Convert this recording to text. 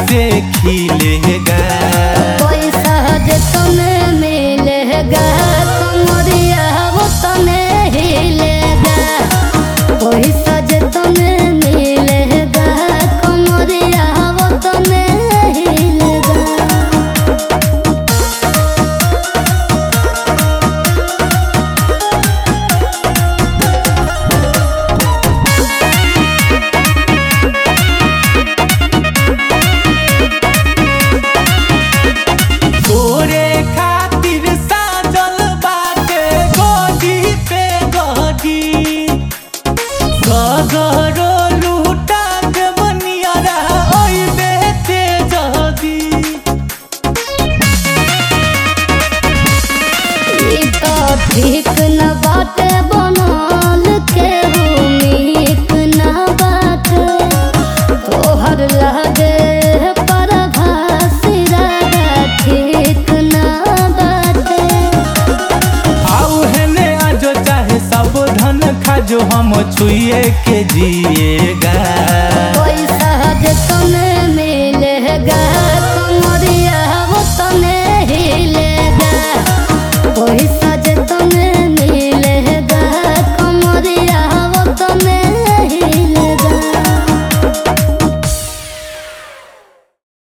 से खिलेगा। कोई सहज तुम्हें मिलेगा, कमरिया वो तुम्हें हिलेगा। कोई सहज तुम्हें मिलेगा, कमरिया वो तुम्हें हिलेगा। तोरे खातिर साजल बाटे गोदी पे गोदी, सगरो लूटा के बनियारा ओई बेटे जदी। ई तो ठीक न बाटे बनल केहू नीक न बाटे। तोहर लागे परभासी रागा ठीक न बाटे। आउ हेने आजो चाहे सावधान खाजो हम छुए के जिएगा।